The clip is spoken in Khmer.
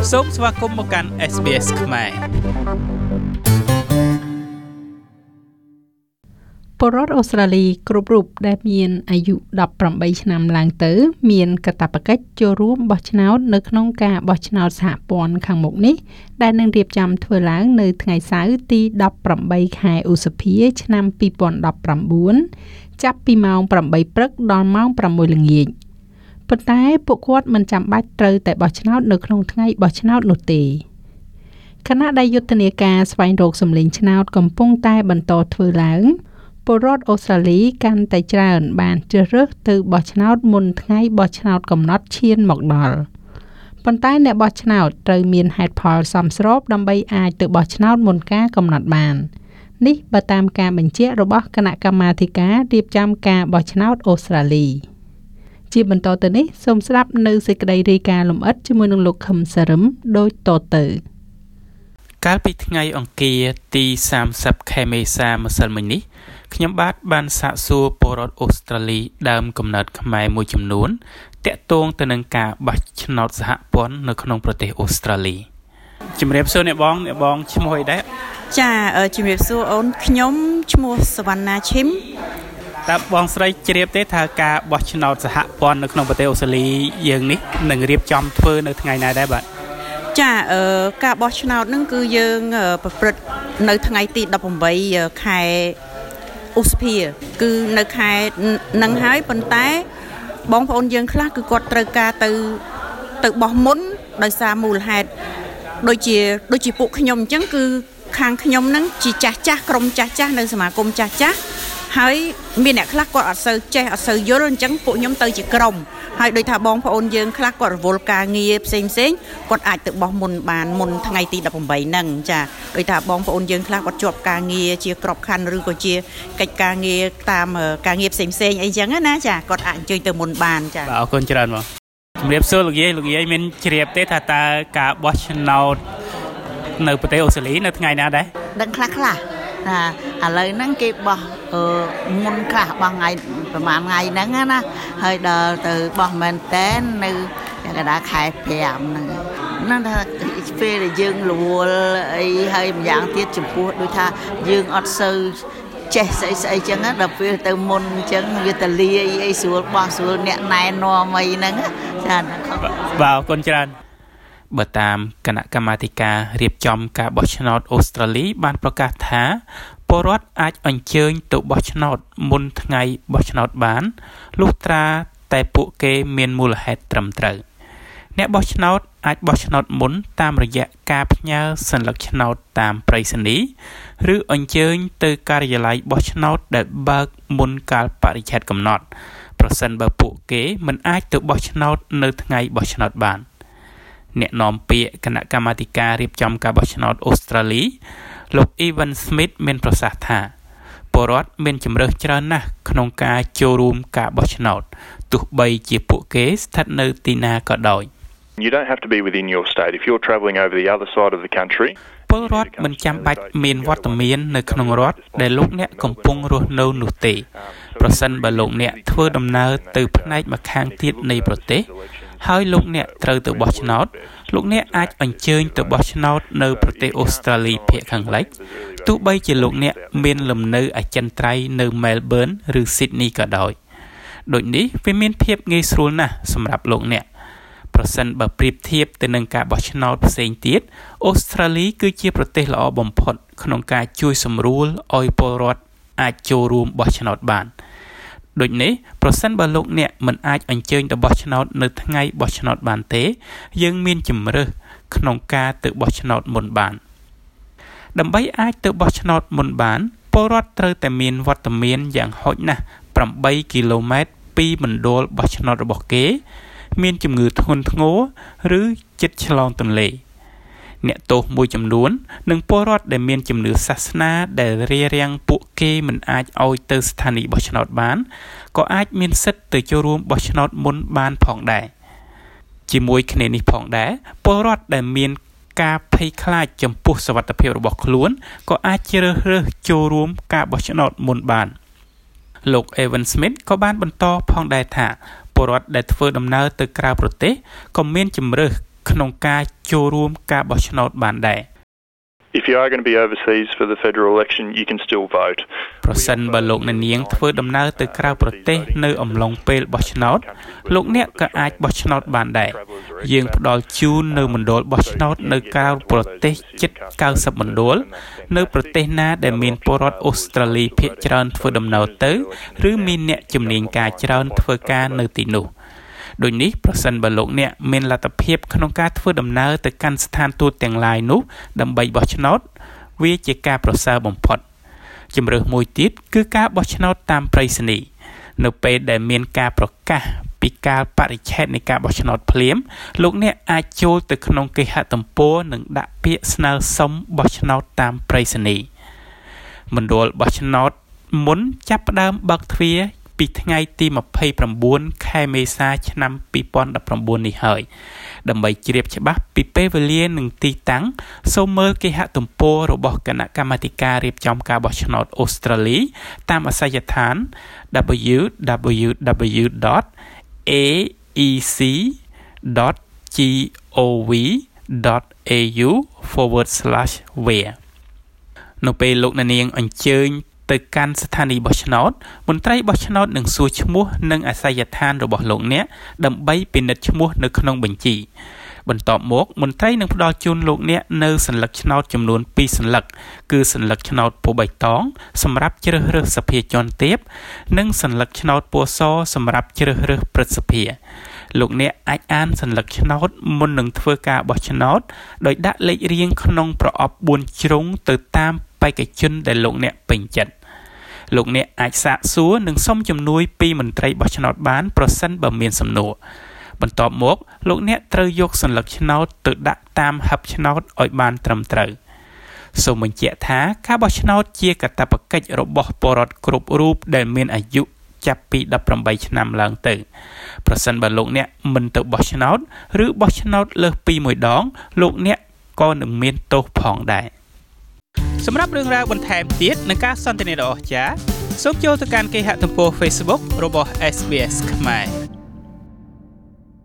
សូមស្វាគមន៍មកកាន់ SBS ខ្មែរពលរដ្ឋអូស្ត្រាលីគ្រប់រូបដែលមានអាយុ18ឆ្នាំឡើងទៅមានកាតព្វកិច្ចចូលរួមបោះឆ្នោតនៅក្នុងការបោះឆ្នោតសហព័ន្ធខាងមុខនេះដែលនឹងរៀបចំធ្វើឡើងនៅថ្ងៃសៅរ៍ទី18ខែឧសភាឆ្នាំ2019ចាប់ពីម៉ោង8ព្រឹកដល់ម៉ោង6ល្ងាចប៉ុន្តែពួកគាត់មិនចាំបាច់ត្រូវតែបោះឆ្នោតនៅក្នុងថ្ងៃបោះឆ្នោតនោះទេខណៈដែលយុទ្ធនាការស្វែងរកសម្លេងឆ្នោតកំពុងតែបន្តធ្វើឡើងពលរដ្ឋអូស្ត្រាលីកាន់តែច្រើនបានជ្រើសរើសទៅបោះឆ្នោតមុនថ្ងៃបោះឆ្នោតកំណត់ឈានមកដល់ប៉ុន្តែអ្នកបោះឆ្នោតត្រូវមានហេតុផលសមស្របដើម្បីអាចទៅបោះឆ្នោតមុនការកំណត់បាននេះបើតាមការបញ្ជាក់របស់គណៈកម្មាធិការរៀបចំការបោះឆ្នោតអូស្ត្រាលីជាបន្តទៅនេះសូមស្ដាប់នៅសេចក្តីរាយការណ៍លម្អិតជាមួយនឹងលោកខឹមសារឹមដូចតទៅកាលពីថ្ងៃអង្គារទី30ខែមេសាម្សិលមិញនេះខ្ញុំបានសាកសួរពលរដ្ឋអូស្ត្រាលីដើមកំណើតខ្មែរមួយចំនួនតាក់ទងទៅនឹងការបោះឆ្នោតសហព័ន្ធនៅក្នុងប្រទេសអូស្ត្រាលីជំរាបសួរអ្នកបងឈ្មោះអីដែរចាជំរាបសួរអូនខ្ញុំឈ្មោះសវណ្ណាឈឹមតើបងស្រីជ្រាបទេថាការបោះឆ្នោតសហព័ន្ធនៅក្នុងប្រទេសអូស្ត្រាលីយើងនេះនឹងរៀបចំធ្វើនៅថ្ងៃណាដែរបាទចាការបោះឆ្នោតហ្នឹងគឺយើងប្រព្រឹត្តនៅថ្ងៃទី18ខែឧសភាគឺនៅខែនឹងហើយប៉ុន្តែបងប្អូនយើងខ្លះគឺគាត់ត្រូវការទៅបោះមុនដោយសារមូលហេតុដូចជាពួកខ្ញុំអញ្ចឹងគឺខាងខ្ញុំហ្នឹងជាចាស់ក្រុមចាស់នៅសមាគមចាស់ហើយមានអ្នកខ្លះគាត់អត់សូវចេះអត់សូវយល់អញ្ចឹងពួកខ្ញុំទៅជាក្រុមហើយដូចថាបងប្អូនយើងខ្លះគាត់រវល់ការងារផ្សេងគាត់អាចទៅបោះមុនបានមុនថ្ងៃទី18ហ្នឹងចាដូចថាបងប្អូនយើងខ្លះគាត់ជាប់ការងារជាក្របខ័ណ្ឌឬក៏ជាកិច្ចការងារតាមការងារផ្សេងអីចឹងណាចាគាត់អាចអញ្ជើញទៅមុនបានចាអរគុណច្រើនបងជំរាបសួរលោកយាយមានជ្រាបទេថាតើការបោះឆ្នោតនៅប្រទេសអូស្ត្រាលីនៅថ្ងៃណាដែរដឹងខ្លះថាឥឡូវហ្នឹងគេបោះមុនខ្លះបោះថ្ងៃប្រហែលថ្ងៃហ្នឹងណាហើយដល់ទៅបោះមែនតែននៅកណ្ដាលខែ5ហ្នឹងថាពេលដែលយើងរវល់អីហើយម្យ៉ាងទៀតចំពោះដូចថាយើងអត់សូវចេះស្អីចឹងដល់ពេលទៅមុនចឹងវាតលាអីស្រួលបោះស្រួលអ្នកណែនាំអីហ្នឹងចាបាទអរគុណច្រើនបើតាមគណៈកម្មាធិការរៀបចំការបោះឆ្នោតអូស្ត្រាលីបានប្រកាសថាពលរដ្ឋអាចអញ្ជើញទៅបោះឆ្នោតមុនថ្ងៃបោះឆ្នោតបានលុះត្រាតែពួកគេមានមូលហេតុត្រឹមត្រូវអ្នកបោះឆ្នោតអាចបោះឆ្នោតមុនតាមរយៈការផ្ញើសញ្ញាឆ្នោតតាមប្រៃសណីយ៍ឬអញ្ជើញទៅការិយាល័យបោះឆ្នោតដែលបើកមុនកាលបរិច្ឆេទកំណត់ប្រសិនបើពួកគេមិនអាចទៅបោះឆ្នោតនៅថ្ងៃបោះឆ្នោតបានអ្នកនាំពាក្យគណៈកម្មាធិការរៀបចំការបោះឆ្នោតអូស្ត្រាលីលោក Evan Smith មានប្រសាសន៍ថាពលរដ្ឋមានជម្រើសច្រើនណាស់ក្នុងការចូលរួមការបោះឆ្នោតទោះបីជាពួកគេស្ថិតនៅទីណាក៏ដោយ You don't have to be within your state if you're travelling over the other side of the country ពលរដ្ឋមិនចាំបាច់មានវត្តមាននៅក្នុងរដ្ឋដែលលោកអ្នកកំពុងរស់នៅនោះទេប្រសិនបើលោកអ្នកធ្វើដំណើរទៅផ្នែកម្ខាងទៀតនៃប្រទេសហើយលោកអ្នកត្រូវទៅបោះឆ្នោតលោកអ្នកអាចអញ្ជើញទៅបោះឆ្នោតនៅប្រទេសអូស្ត្រាលីភាគខាងលិចទោះបីជាលោកអ្នកមានលំនៅអចិន្ត្រៃយ៍នៅ Melbourne ឬ Sydney ក៏ដោយដូចនេះវាមានភាពងាយស្រួលណាស់សម្រាប់លោកអ្នកប្រសិនបើប្រៀបធៀបទៅនឹងការបោះឆ្នោតផ្សេងទៀតអូស្ត្រាលីគឺជាប្រទេសល្អបំផុតក្នុងការជួយសម្រួលឲ្យពលរដ្ឋអាចចូលរួមបោះឆ្នោតបានដូចនេះប្រសិនបើលោកអ្នកមិនអាចអញ្ជើញទៅបោះឆ្នោតនៅថ្ងៃបោះឆ្នោតបានទេយើងមានជម្រើសក្នុងការទៅបោះឆ្នោតមុនបានដើម្បីអាចទៅបោះឆ្នោតមុនបានពលរដ្ឋត្រូវតែមានវត្តមានយ៉ាងហោចណាស់8គីឡូម៉ែត្រពីមណ្ឌលបោះឆ្នោតរបស់គេមានជំងឺធ្ងន់ធ្ងរឬជិតឆ្លងទន្លេអ្នកទោសមួយចំនួននិងពលរដ្ឋដែលមានជំនឿសាសនាដែលរារាំងពួកគេមិនអាចឲ្យទៅស្ថានីយ៍បោះឆ្នោតបានក៏អាចមានសិទ្ធិទៅចូលរួមបោះឆ្នោតមុនបានផងដែរជាមួយគ្នានេះផងដែរពលរដ្ឋដែលមានការភ័យខ្លាចចំពោះសុវត្ថិភាពរបស់ខ្លួនក៏អាចជ្រើសរើសចូលរួមការបោះឆ្នោតមុនបានលោក Evan Smith ក៏បានបន្តផងដែរថាពលរដ្ឋដែលធ្វើដំណើរទៅក្រៅប្រទេសក៏មានជម្រើសក្នុងការចូលរួមការបោះឆ្នោតបានដែរ If you are going to be overseas for the federal election, you can still vote. ប្រសិនបើលោកអ្នកនាងធ្វើដំណើរទៅក្រៅប្រទេសនៅអំឡុងពេលបោះឆ្នោតលោកអ្នកក៏អាចបោះឆ្នោតបានដែរយើងផ្ដល់ជូននៅមណ្ឌលបោះឆ្នោតនៅក្រៅប្រទេសជិត90មណ្ឌលនៅប្រទេសណាដែលមានពលរដ្ឋអូស្ត្រាលីភាគច្រើនធ្វើដំណើរទៅឬមានអ្នកជំនាញការច្រើនធ្វើការនៅទីនោះដូចនេះប្រសិនបើលោកអ្នកមានលទ្ធភាពក្នុងការធ្វើដំណើរទៅកាន់ស្ថានទូតទាំងឡាយនោះដើម្បីបោះឆ្នោតវាជាការប្រសើរបំផុតជម្រើសមួយទៀតគឺការបោះឆ្នោតតាមប្រៃសណីយ៍នៅពេលដែលមានការប្រកាសពីកាលបរិច្ឆេទនៃការបោះឆ្នោតភ្លាមលោកអ្នកអាចចូលទៅក្នុងគេហទំព័រនិងដាក់ពាក្យស្នើសុំបោះឆ្នោតតាមប្រៃសណីយ៍មណ្ឌលបោះឆ្នោតមុនចាប់ផ្ដើមបើកទ្វារពីថ្ងៃទី29ខែមេសាឆ្នាំ2019នេះហើយដើម្បីជ្រាបច្បាស់ពីពេលវេលានិងទីតាំងសូមមើលគេហទំព័ររបស់គណៈកម្មាធិការរៀបចំការបោះឆ្នោតអូស្ត្រាលីតាមអាសយដ្ឋាន www.aec.gov.au/where នៅពេលលោកអ្នកនាងអញ្ជើញទៅកាន់ស្ថានីយបោះឆ្នោតមន្ត្រីបោះឆ្នោតនឹងសួរឈ្មោះនិងអាសយដ្ឋានរបស់លោកអ្នកដើម្បីពិនិត្យឈ្មោះនៅក្នុងបញ្ជីបន្ទាប់មកមន្ត្រីនឹងផ្ដល់ជូនលោកអ្នកនៅសញ្ញាឆ្នោតចំនួន2សញ្ញាគឺសញ្ញាឆ្នោតពណ៌បៃតងសម្រាប់ជ្រើសរើសសភាជាន់ទាបនិងសញ្ញាឆ្នោតពណ៌សសម្រាប់ជ្រើសរើសព្រឹទ្ធសភាលោកអ្នកអាចអានសញ្ញាឆ្នោតមុននឹងធ្វើការបោះឆ្នោតដោយដាក់លេខរៀងក្នុងប្រអប់4ជ្រុងទៅតាមបេក្ខជនដែលលោកអ្នកពេញចិត្តលោកអ្នកអាចសាកសួរនិងសុំជំនួយពីមន្ត្រីបោះឆ្នោតបានប្រសិនបើមានសំណួរបន្ទាប់មកលោកអ្នកត្រូវយកសញ្ញាឆ្នោតទៅដាក់តាមហិបឆ្នោតឲ្យបានត្រឹមត្រូវសូមបញ្ជាក់ថាការបោះឆ្នោតជាកាតព្វកិច្ចរបស់ពលរដ្ឋគ្រប់រូបដែលមានអាយុចាប់ពី18ឆ្នាំឡើងទៅប្រសិនបើលោកអ្នកមិនទៅបោះឆ្នោតឬបោះឆ្នោតលើសពី1ដងលោកអ្នកក៏នឹងមានទោសផងដែរសម្រាប់រឿងរ៉ាវបន្ថែមទៀតនិងការសន្ទនាដ៏អស្ចារ្យសូមចូលទៅកាន់គេហទំព័រ Facebook របស់ SBS ខ្មែរ